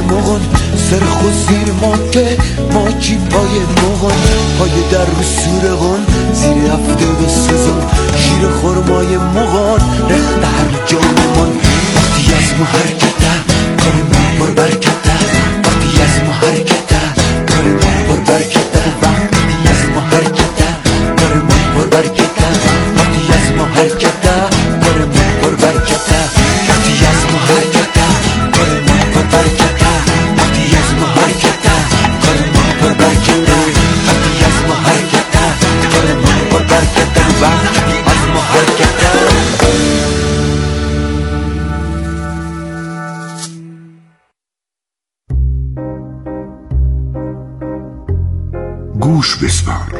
مغان، سرخ و زیر ماته ماچی پای مغان، پای در رو سورغان، زیر 70 سوزان، شیر خرمای مغان رخت هر جانمان. وقتی از ما حرکته کار ما پر برکته، وقتی از ما حرکته کار ما پر برکته، وقتی از ما حرکته کار ما پر برکته، وقتی از ما حرکته کار ما پر برکته، وقتی از ما حرکته کار ما پر برکته، وقتی از ما حرکته کار ما پر برکته، وقتی از ما حرکته کار ما پر برکته، وقتی از ما حرکته. گوش بسپار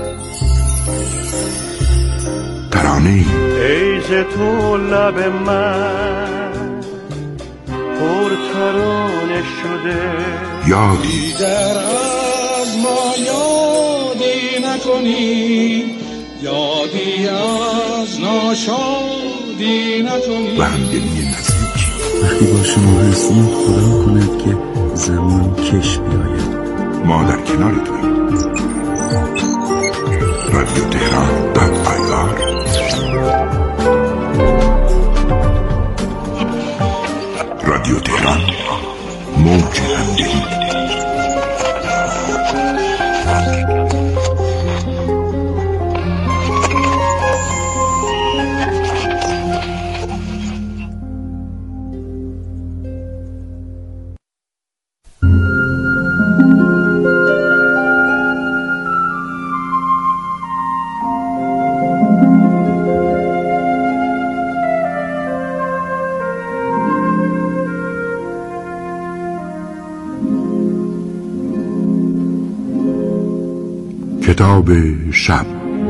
ترانه ای ز تو لب من پر ترانه شده، یادی در از ما یادی نکنی، یادی از ناشادی نکنی. و همدلی نزدیک. وقتی با شما هستیم خدا کند که زمان کش بیاید. ما در کنارتونیم. رادیو تهران .ir رادیو تهران، موج همدلی. کتاب شب.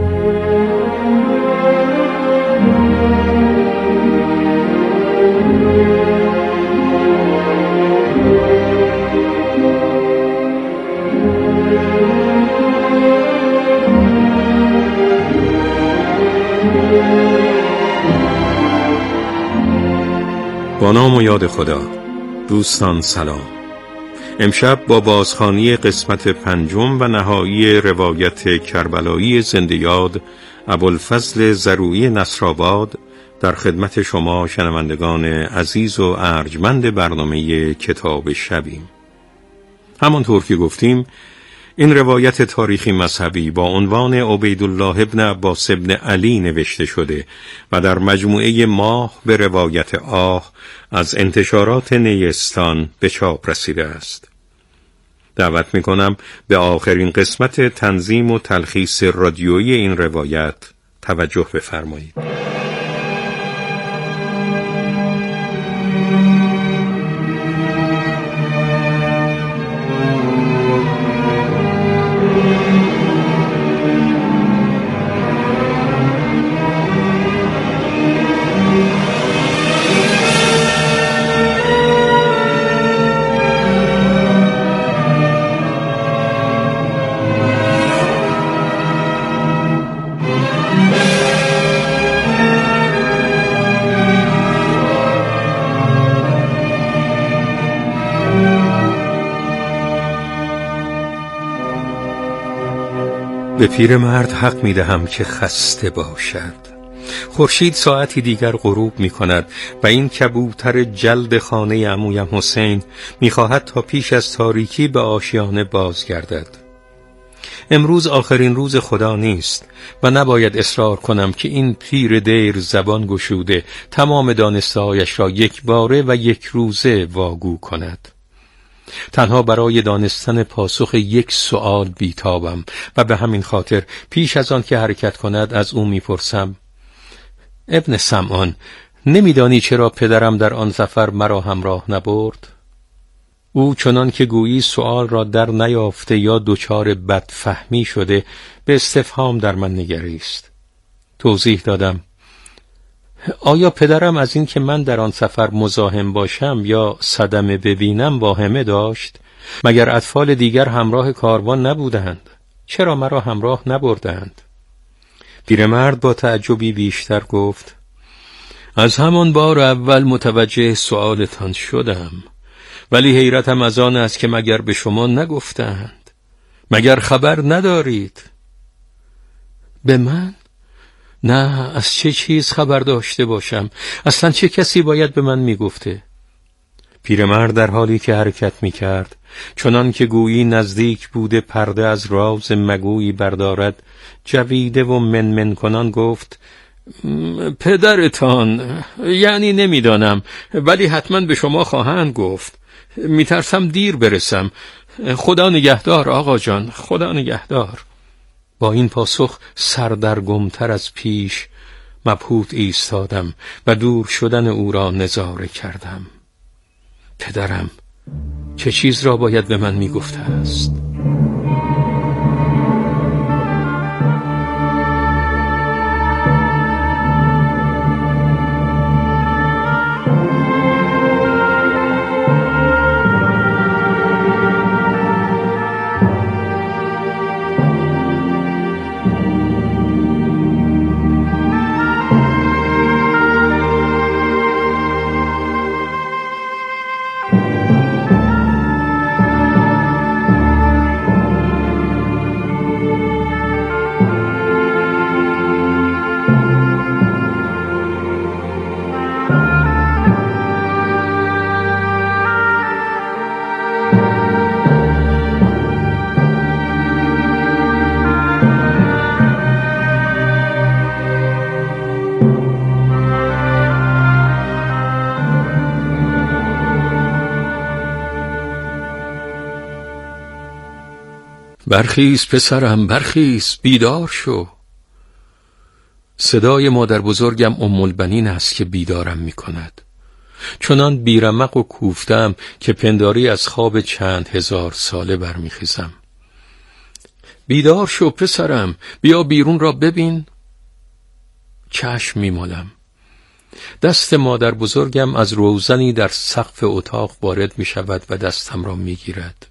با نام و یاد خدا. دوستان سلام. امشب با بازخوانی قسمت 5 و نهایی روایت کربلایی زنده یاد ابوالفضل زرویی نصرآباد در خدمت شما شنوندگان عزیز و ارجمند برنامه کتاب شبیم. همانطور که گفتیم این روایت تاریخی مذهبی با عنوان عبیدالله ابن عباس ابن علی نوشته شده و در مجموعه ماه به روایت آه از انتشارات نیستان به چاپ رسیده است. دعوت می‌کنم به آخرین قسمت تنظیم و تلخیص رادیویی این روایت توجه بفرمایید. به پیرمرد حق می‌دهم که خسته باشد. خورشید ساعتی دیگر غروب می‌کند و این کبوتر جلد خانه عمویم حسین می‌خواهد تا پیش از تاریکی به آشیانه بازگردد. امروز آخرین روز خدا نیست و نباید اصرار کنم که این پیر دیر زبان گشوده تمام دانسته‌هایش را یک باره و یک روزه واگو کند. تنها برای دانستن پاسخ یک سؤال بیتابم و به همین خاطر پیش از آن که حرکت کند از او میپرسم: ابن سمعان، نمیدانی چرا پدرم در آن سفر مرا همراه نبرد؟ او چنان که گویی سؤال را در نیافته یا دچار بدفهمی شده به استفهام در من نگریست. توضیح دادم: آیا پدرم از این که من در آن سفر مزاحم باشم یا صدمه ببینم واهمه داشت؟ مگر اطفال دیگر همراه کاروان نبودند؟ چرا مرا همراه نبردند؟ پیرمرد با تعجبی بیشتر گفت: از همان بار اول متوجه سؤالتان شدم. ولی حیرتم از آن است که مگر به شما نگفتند؟ مگر خبر ندارید؟ به من؟ نه، از چه چیز خبر داشته باشم؟ اصلا چه کسی باید به من میگفته؟ پیرمرد در حالی که حرکت میکرد، چنان که گویی نزدیک بوده پرده از راز مگویی بردارد، جویده و منمن کنان گفت: پدرتان، یعنی نمیدانم، ولی حتما به شما خواهند گفت. میترسم دیر برسم. خدا نگهدار آقا جان، خدا نگهدار. با این پاسخ سردرگمتر از پیش مبهوت ایستادم و دور شدن او را نظاره کردم. پدرم چه چیز را باید به من میگفته است؟ برخیز پسرم، برخیز، بیدار شو. صدای مادر بزرگم ام البنین است که بیدارم می کند. چنان بیرمق و کوفتم که پنداری از خواب چند هزار ساله برمیخیزم. بیدار شو پسرم، بیا بیرون را ببین. چشم میمالم. دست مادر بزرگم از روزنی در سقف اتاق وارد می شود و دستم را می گیرد.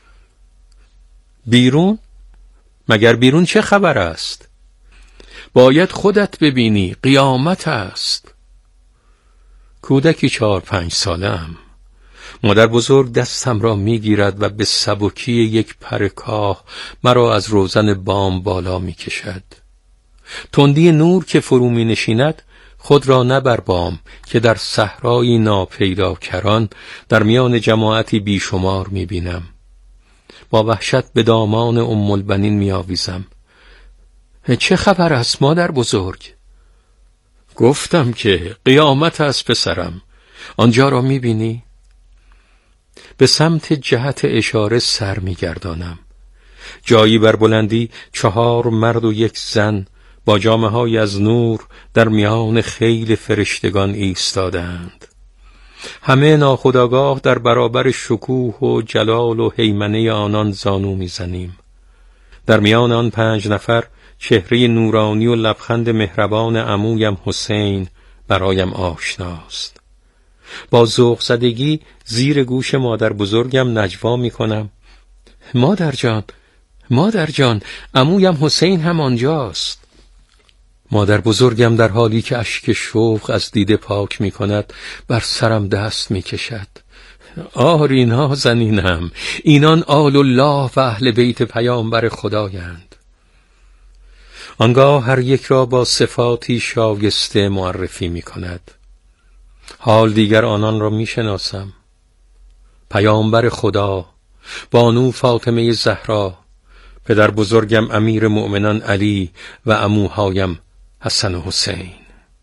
بیرون؟ مگر بیرون چه خبر است؟ باید خودت ببینی، قیامت است. کودکی 4-5 ساله‌ام. مادر بزرگ دستم را میگیرد و به سبکی یک پر کاه مرا از روزن بام بالا میکشد. تندی نور که فرو می نشیند خود را نه بر بام که در صحرایی ناپیدا کران در میان جماعتی بیشمار میبینم. با وحشت به دامان ام البنین میآویزم. چه خبر است مادر بزرگ؟ گفتم که قیامت است پسرم. آنجا را میبینی؟ به سمت جهت اشاره سر میگردانم. جایی بر بلندی 4 مرد و 1 زن با جامه‌های از نور در میان خیل فرشتگان ایستادند. همه ناخودآگاه در برابر شکوه و جلال و هیمنه آنان زانو میزنیم. در میان آن 5 نفر چهره نورانی و لبخند مهربان عمویم حسین برایم آشناست. با ذوق زدگی زیر گوش مادر بزرگم نجوا میکنم: مادر جان، مادر جان، عمویم حسین هم آنجاست. مادر بزرگم در حالی که اشک شوق از دیده پاک می کند بر سرم دست می کشد. آری نازنینم، اینان آل الله و اهل بیت پیامبر خدایند. آنگاه هر یک را با صفاتی شایسته معرفی می کند. حال دیگر آنان را می شناسم. پیامبر خدا، بانو فاطمه زهرا، پدر بزرگم امیر مؤمنان علی و عموهایم حسن و حسین.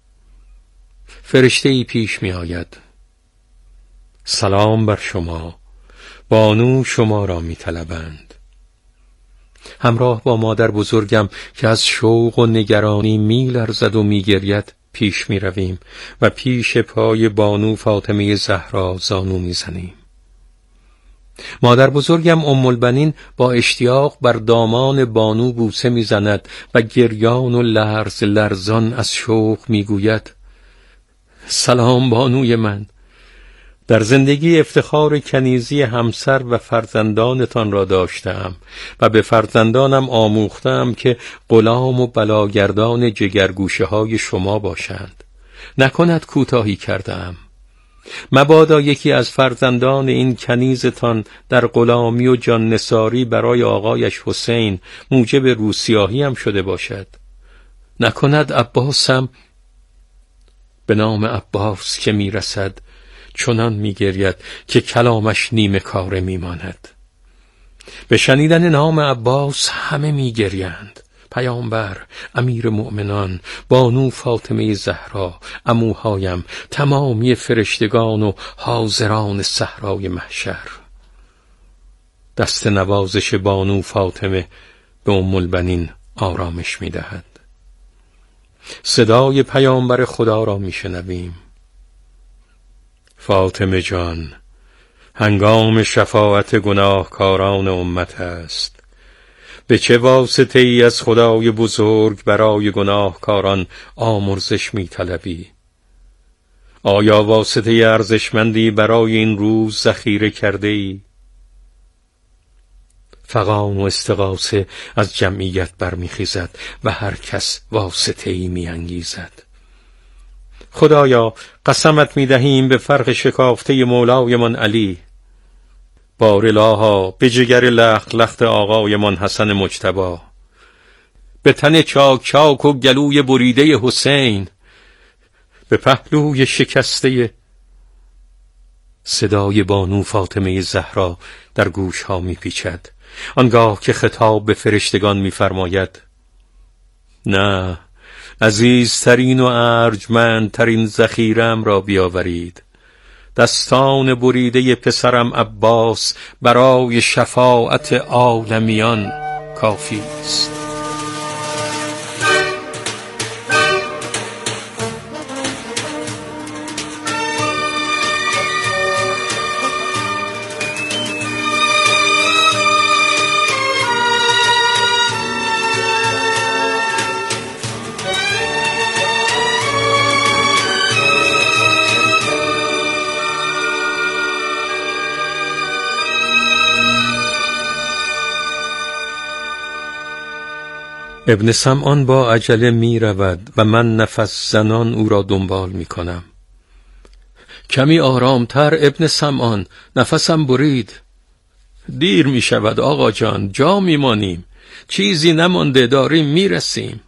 فرشته ای پیش می آید: سلام بر شما، بانو شما را می طلبند. همراه با مادر بزرگم که از شوق و نگرانی می لرزد و می گرید پیش می رویم و پیش پای بانو فاطمه زهرا زانو می زنیم. مادر بزرگم ام البنین با اشتیاق بر دامان بانو بوسه می زند و گریان و لرزان از شوق می گوید: سلام بانوی من، در زندگی افتخار کنیزی همسر و فرزندانتان را داشتم و به فرزندانم آموختم که غلام و بلاگردان جگرگوشه های شما باشند. نکند کوتاهی کردم. مبادا یکی از فرزندان این کنیزتان در غلامی و جان نثاری برای آقایش حسین موجب روسیاهی هم شده باشد. نکند عباسم به نام عباس که میرسد چنان میگرید که کلامش نیمه کاره میماند. به شنیدن نام عباس همه میگریند. پیامبر، امیر مؤمنان، بانو فاطمه زهرا، عموهایم، تمامی فرشتگان و حاضران صحرای محشر. دست نوازش بانو فاطمه به ام البنین آرامش میدهد. صدای پیامبر خدا را میشنویم. فاطمه جان، هنگام شفاعت گناهکاران امت است. به چه واسطه ای از خدای بزرگ برای گناهکاران آمرزش می طلبی؟ آیا واسطه ارزشمندی برای این روز ذخیره کرده ای؟ فغان و استغاثه از جمعیت برمیخیزد و هر کس واسطه ای می انگیزد. خدایا قسمت می دهیم به فرق شکافته مولایمان علی. بارالها به جگر لخت لخت آقایمان حسن مجتبی، به تن چاک چاک و گلوی بریده حسین، به پهلوی شکسته. صدای بانو فاطمه زهرا در گوش ها می پیچد، آنگاه که خطاب به فرشتگان می فرماید: نه، عزیزترین و ارجمندترین ذخیره‌ام را بیاورید. دستان بریده پسرم عباس برای شفاعت عالمیان کافی است. ابن سمعان با عجله می رود و من نفس زنان او را دنبال می کنم. کمی آرامتر ابن سمعان، نفسم برید. دیر می شود آقا جان، جا می مانیم، چیزی نمانده، داریم می رسیم.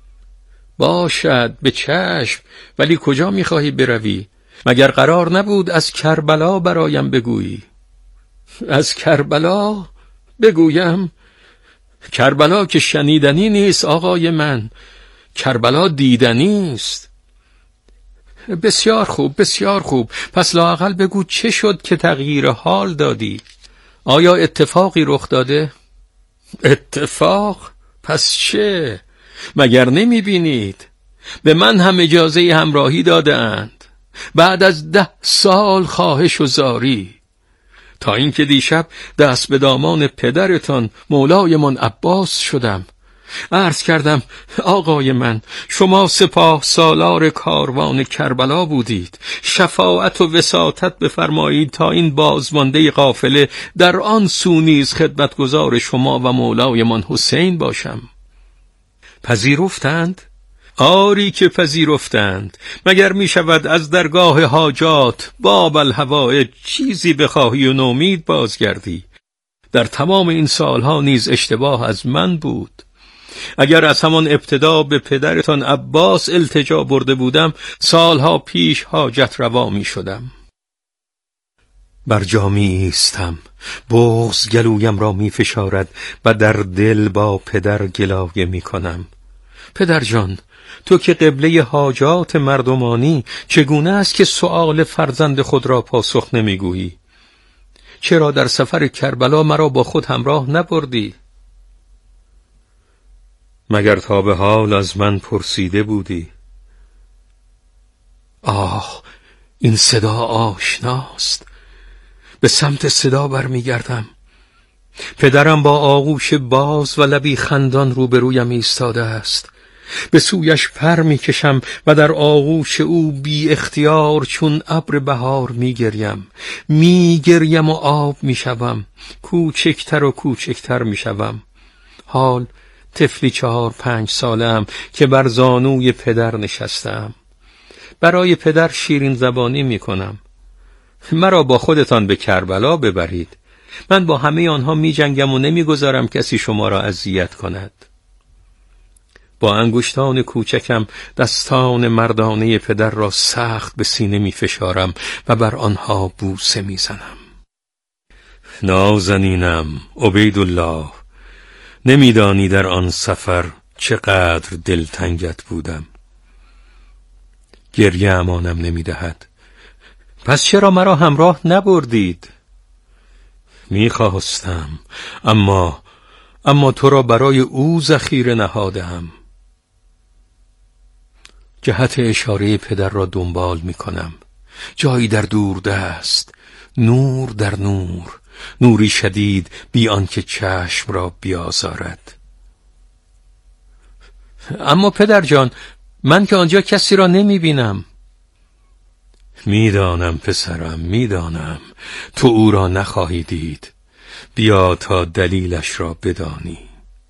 باشد، به چشم، ولی کجا می خواهی بروی؟ مگر قرار نبود از کربلا برایم بگویی؟ از کربلا بگویم؟ کربلا که شنیدنی نیست آقای من، کربلا دیدنی است. بسیار خوب، بسیار خوب، پس لااقل بگو چه شد که تغییر حال دادی؟ آیا اتفاقی رخ داده؟ اتفاق؟ پس چه؟ مگر نمی بینید؟ به من هم اجازه همراهی داده اند بعد از 10 سال خواهش و زاری، تا اینکه دیشب دست به دامان پدرتان مولایمان عباس شدم. عرض کردم آقای من، شما سپاه سالار کاروان کربلا بودید، شفاعت و وساطت بفرمایید تا این بازمانده قافله در آن سو نیز خدمتگزار شما و مولایمان حسین باشم. پذیرفتند؟ آری که پذیرفتند. مگر می شود از درگاه حاجات باب الحوائج چیزی بخواهی و نومید بازگردی؟ در تمام این سالها نیز اشتباه از من بود. اگر از همان ابتدا به پدرتان عباس التجا برده بودم، سالها پیش حاجت روا می شدم. بر جا می ایستم، بغض گلویم را می فشارد و در دل با پدر گلایه می کنم. پدر جان، تو که قبله حاجات مردمانی، چگونه است که سؤال فرزند خود را پاسخ نمیگویی؟ چرا در سفر کربلا مرا با خود همراه نبردی؟ مگر تا به حال از من پرسیده بودی؟ آه، این صدا آشناست. به سمت صدا برمیگردم. پدرم با آغوش باز و لبی خندان روبرویم ایستاده است. به سویش پر میکشم و در آغوش او بی اختیار چون ابر بهار میگریم و آب میشوم، کوچکتر و کوچکتر میشوم. حال طفلی 4-5 ساله‌ام که بر زانوی پدر نشستم. برای پدر شیرین زبانی میکنم. مرا با خودتان به کربلا ببرید. من با همه آنها می جنگم و نمی گذارم کسی شما را اذیت کند. با انگشتان کوچکم دستان مردانه پدر را سخت به سینه می فشارم و بر آنها بوسه می زنم. نازنینم عبیدالله، نمیدانی در آن سفر چقدر دلتنگت بودم. گریه امانم نمیدهد. پس چرا مرا همراه نبردید؟ میخواستم، اما تو را برای او ذخیره نهادم. جهت اشاره پدر را دنبال میکنم. جایی در دوردست، نور در نور، نوری شدید بی آنکه چشم را بیازارد. اما پدر جان، من که آنجا کسی را نمی بینم. میدانم پسرم، میدانم تو او را نخواهی دید. بیا تا دلیلش را بدانی.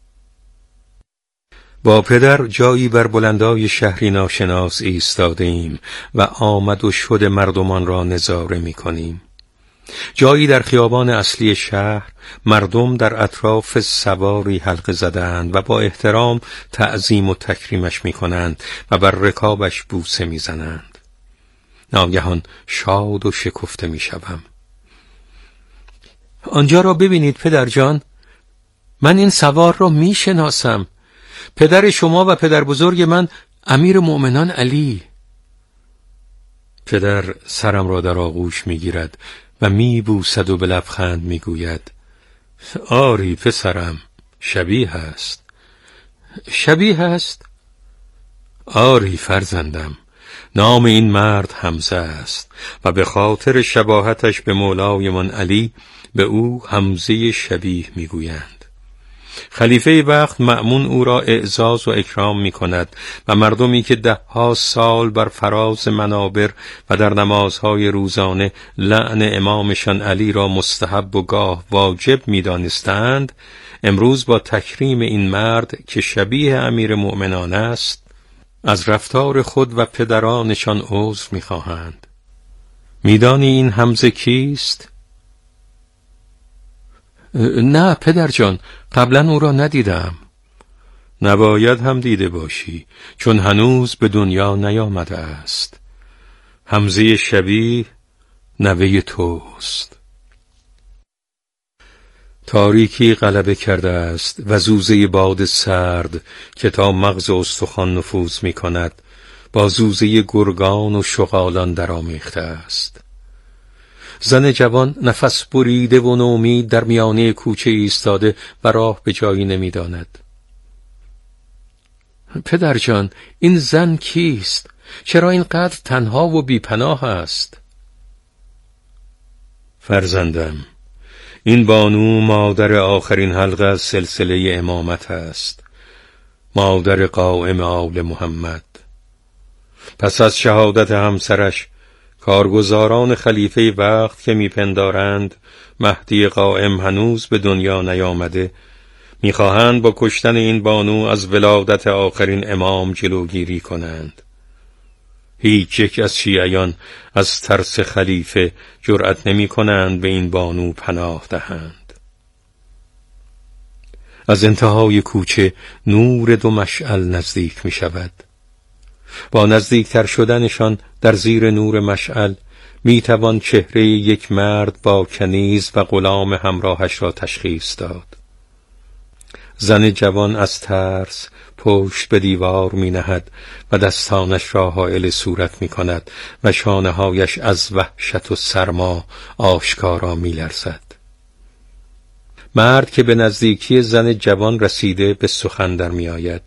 با پدر جایی بر بلندای شهری ناشناس ایستاده ایم و آمد و شد مردمان را نظاره می کنیم. جایی در خیابان اصلی شهر مردم در اطراف سواری حلقه زدند و با احترام تعظیم و تکریمش می کنند و بر رکابش بوسه می زنند. ناگهان شاد و شکفته می شوم. آنجا را ببینید پدر جان، من این سوار را می شناسم. پدر شما و پدر بزرگ من امیر مؤمنان علی. پدر سرم را در آغوش می گیرد و می بوسد و به لبخند می گوید آری پسرم، شبیه است. شبیه است؟ آری فرزندم، نام این مرد حمزه است و به خاطر شباهتش به مولایمان علی به او حمزه شبیه می گویند. خلیفه وقت مأمون او را اعزاز و اکرام می کند و مردمی که 10 سال بر فراز منابر و در نمازهای روزانه لعن امامشان علی را مستحب و گاه واجب می دانستند، امروز با تکریم این مرد که شبیه امیر مؤمنان است از رفتار خود و پدرانشان عذر می خواهند. می دانی این حمزه کیست؟ نه پدر جان، قبلا او را ندیدم. نباید هم دیده باشی، چون هنوز به دنیا نیامده است. حمزه شبیه نوه توست. تاریکی غلبه کرده است و زوزه باد سرد که تا مغز استخوان نفوذ می کند با زوزه گرگان و شغالان درآمیخته است. زن جوان نفس بریده و نومید در میانه کوچه ایستاده و راه به جایی نمی داند. پدر جان، این زن کیست؟ چرا اینقدر تنها و بیپناه است؟ فرزندم، این بانو مادر آخرین حلقه از سلسله امامت است، مادر قائم آل محمد. پس از شهادت همسرش کارگزاران خلیفه وقت که میپندارند مهدی قائم هنوز به دنیا نیامده میخواهند با کشتن این بانو از ولادت آخرین امام جلوگیری کنند. هیچ یک از شیعیان از ترس خلیفه جرأت نمی کنند به این بانو پناه دهند. از انتهای کوچه نور 2 مشعل نزدیک می شود. با نزدیکتر شدنشان در زیر نور مشعل می توان چهره یک مرد با کنیز و غلام همراهش را تشخیص داد. زن جوان از ترس پشت به دیوار می نهد و دستانش را حائل صورت می کند و شانه‌هایش از وحشت و سرما آشکارا می لرزد. مرد که به نزدیکی زن جوان رسیده به سخن در می آید.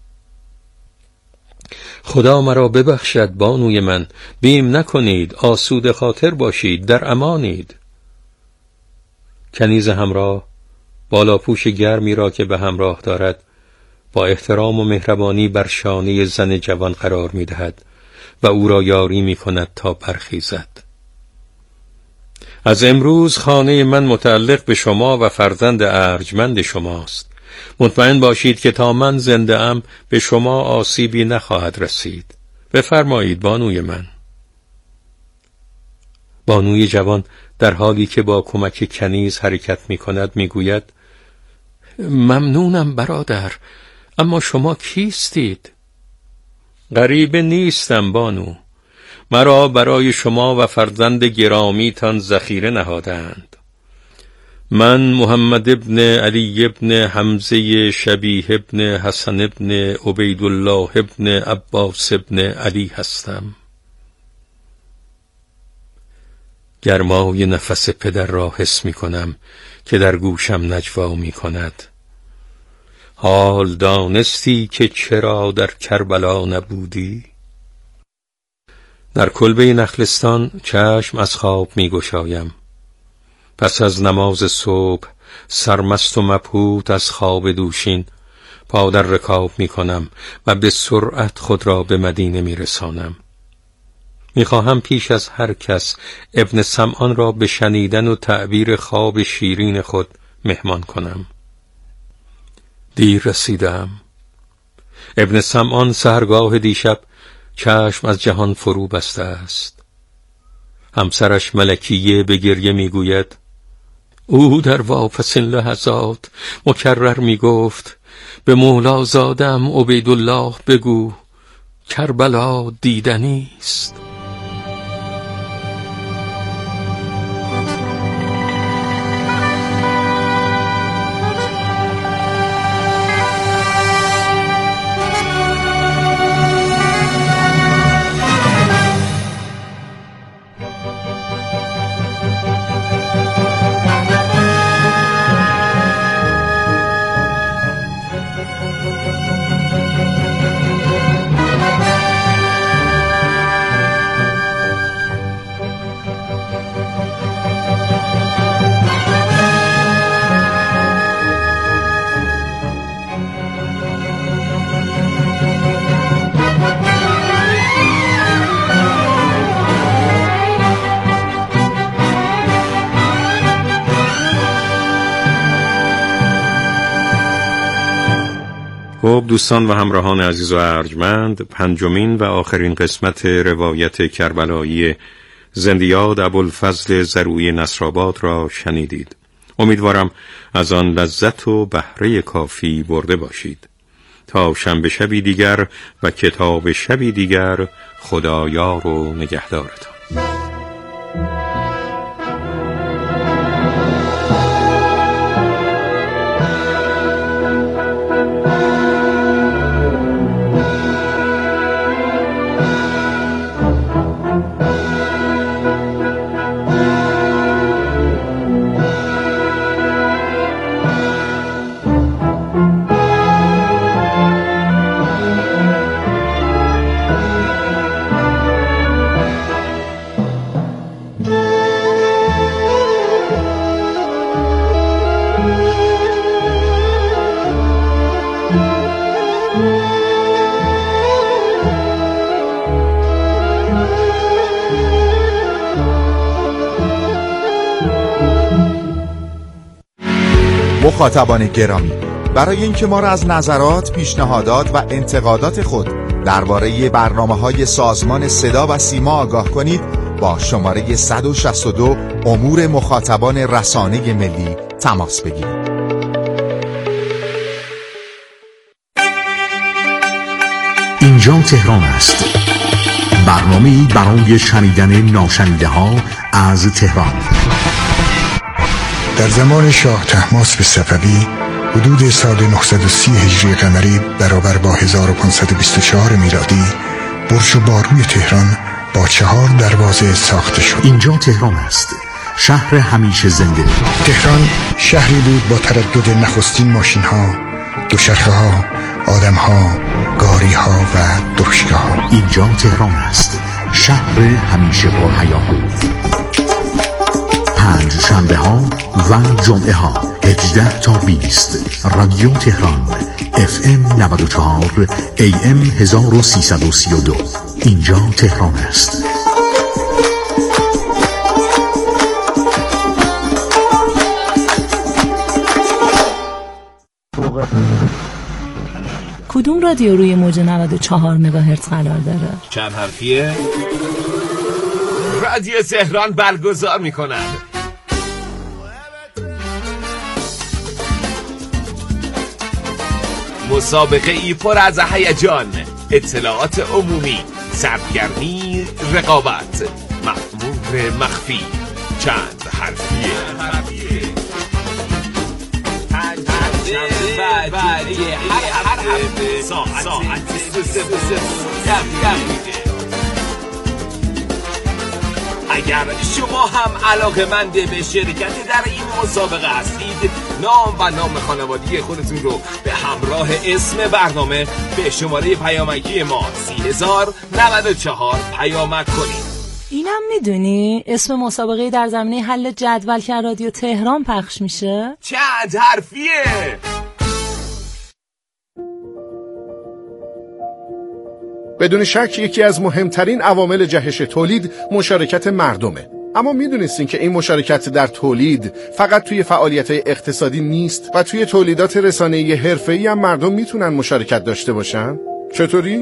خدا مرا ببخشد بانوی من، بیم نکنید، آسوده خاطر باشید، در امانید. کنیز همراه بالاپوش گرمی را که به همراه دارد با احترام و مهربانی بر شانه زن جوان قرار می دهد و او را یاری می کند تا برخیزد. از امروز خانه من متعلق به شما و فرزند ارجمند شماست. مطمئن باشید که تا من زنده ام به شما آسیبی نخواهد رسید. بفرمایید بانوی من. بانوی جوان در حالی که با کمک کنیز حرکت می کند می گوید ممنونم برادر، اما شما کیستید؟ غریبه نیستم بانو، مرا برای شما و فرزند گرامیتان ذخیره نهادند. من محمد ابن علی ابن حمزه شبیه ابن حسن ابن عبیدالله ابن عباس ابن علی هستم. گرمای نفس پدر را حس می کنم که در گوشم نجوا می کند. حال دانستی که چرا در کربلا نبودی؟ در کلبه نخلستان چشم از خواب می گشایم. پس از نماز صبح سرمست و مبهوت از خواب دوشین پا در رکاب می کنم و به سرعت خود را به مدینه می رسانم. می خواهم پیش از هر کس ابن سمعان را به شنیدن و تعبیر خواب شیرین خود مهمان کنم. دیر رسیدم. ابن سمعان سحرگاه دیشب چشم از جهان فرو بسته است. همسرش ملکیه به گریه می گوید او در واپسین لحظات مکرر می گفت به مولا زادم عبیدالله بگو کربلا دیدنی است. خب دوستان و همراهان عزیز و ارجمند، پنجمین و آخرین قسمت روایت کربلایی زندیاد ابوالفضل زروی نصرآباد را شنیدید. امیدوارم از آن لذت و بهره کافی برده باشید. تا شنبه شبی دیگر و کتاب شبی دیگر، خدایار و نگهدارتان. مخاطبان گرامی، برای اینکه ما را از نظرات، پیشنهادات و انتقادات خود درباره برنامه‌های سازمان صدا و سیما آگاه کنید، با شماره 162 امور مخاطبان رسانه ملی تماس بگیرید. اینجا تهران است. برنامه‌ای برای شنیدن ناشنیده‌ها از تهران. در زمان شاه طهماسب صفوی حدود سال 930 هجری قمری برابر با 1524 میلادی برج و باروی تهران با 4 دروازه ساخته شد. اینجا تهران است، شهر همیشه زنده. تهران شهری بود با تردد نخستین ماشین ها، دوچرخه ها، آدم ها، گاری ها و درشگاه ها. اینجا تهران است، شهر همیشه با هیاهو. پنج شنبه ها و جمعه ها 18 تا 20 رادیو تهران FM 94 AM 1332. اینجا تهران است. کدوم رادیو روی موج 94 مگاهرتز قرار داره؟ چند حرفیه؟ رادیو تهران برگزار می‌کند. مسابقه ای پر از هیجان، اطلاعات عمومی، سرگرمی، رقابت، مأمور مخفی، چند حرفیه. هر هفته ساعت 3 اگر شما هم علاقه‌مند به شرکت در این مسابقه هستید، نام و نام خانوادگی خودتون رو به همراه اسم برنامه به شماره پیامکی ما 3094 پیامک کنید. اینم میدونی اسم مسابقه در زمینه حل جدول که رادیو تهران پخش میشه؟ چند حرفیه؟ بدون شک یکی از مهمترین عوامل جهش تولید مشارکت مردمه. اما میدونستین که این مشارکت در تولید فقط توی فعالیت‌های اقتصادی نیست و توی تولیدات رسانه‌ای حرفه‌ای هم مردم میتونن مشارکت داشته باشن؟ چطوری؟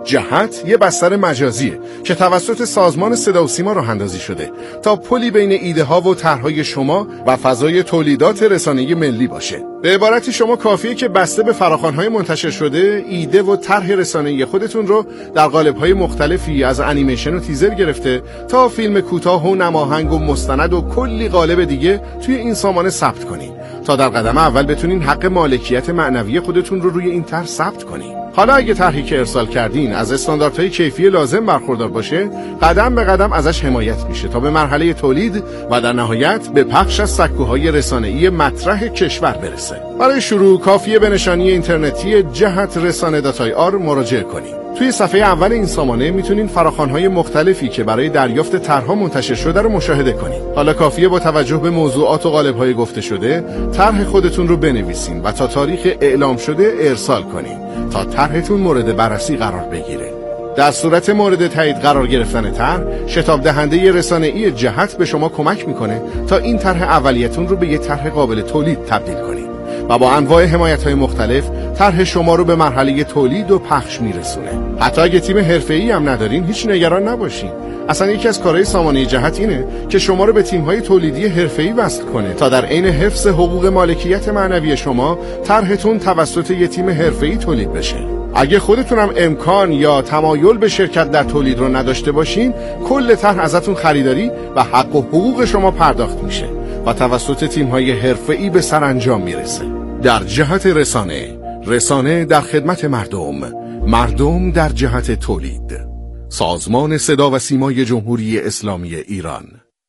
جهت یه بستر مجازیه که توسط سازمان صدا و سیما راه اندازی شده تا پلی بین ایده ها و طرحهای شما و فضای تولیدات رسانه‌ای ملی باشه. به عبارتی شما کافیه که بسته به فراخوان‌های منتشر شده ایده و طرح رسانه‌ای خودتون رو در قالب‌های مختلفی از انیمیشن و تیزر گرفته تا فیلم کوتاه و نماهنگ و مستند و کلی قالب دیگه توی این سامانه ثبت کنین تا در قدم اول بتونین حق مالکیت معنوی خودتون رو روی این طرح ثبت کنین. حالا اگه طرحی که ارسال کردین از استانداردهای کیفی لازم برخوردار باشه، قدم به قدم ازش حمایت میشه تا به مرحله تولید و در نهایت به پخش از سکوهای رسانه‌ای مطرح کشور برسه. برای شروع کافیه به نشانی اینترنتی جهت رسانه.ir مراجعه کنید. توی صفحه اول این سامانه میتونین فراخوان‌های مختلفی که برای دریافت طرح‌ها منتشر شده رو مشاهده کنید. حالا کافیه با توجه به موضوعات و قالب‌های گفته شده، طرح خودتون رو بنویسین و تا تاریخ اعلام شده ارسال کنین تا طرحتون مورد بررسی قرار بگیره. در صورت مورد تایید قرار گرفتن طرح، شتاب دهنده رسانه‌ای جهت به شما کمک میکنه تا این طرح اولیتون رو به یه طرح قابل تولید تبدیل کنید و با انواع حمایت‌های مختلف طرح شما رو به مرحله تولید و پخش میرسونه. حتی اگه تیم حرفه‌ای هم ندارین هیچ نگران نباشین. اصلا یکی از کارهای سامانه جهت اینه که شما رو به تیم‌های تولیدی حرفه‌ای وصل کنه تا در عین حفظ حقوق مالکیت معنوی شما طرحتون توسط یه تیم حرفه‌ای تولید بشه. اگه خودتونم امکان یا تمایل به شرکت در تولید رو نداشته باشین، کل طرح ازتون خریداری و حق و حقوق شما پرداخت میشه و توسط تیم‌های حرفه‌ای به سرانجام میرسه. در جهت رسانه در خدمت مردم در جهت تولید. سازمان صدا و سیمای جمهوری اسلامی ایران.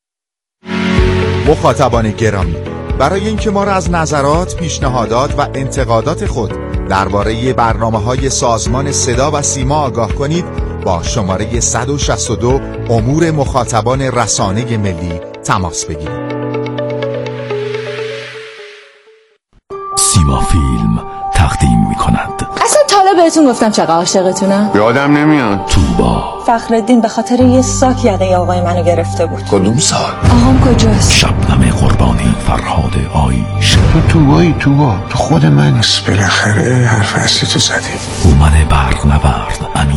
مخاطبان گرامی، برای اینکه ما را از نظرات، پیشنهادات و انتقادات خود درباره برنامه‌های سازمان صدا و سیما آگاه کنید، با شماره 162 امور مخاطبان رسانه ملی تماس بگیرید. سیما فیلم تقدیم می‌کند. اصلا تا حالا بهتون گفتم چقدر عاشقتونم؟ یادم نمیاد. توبا. فخرالدین به خاطر یه ساک یقه آقای منو گرفته بود. کدوم ساک؟ آهام کجاست؟ شبنم قربانی، فرهاد آیش. تو خود من. بالاخره حرف اصلی تو زدی. هومن برق نورد.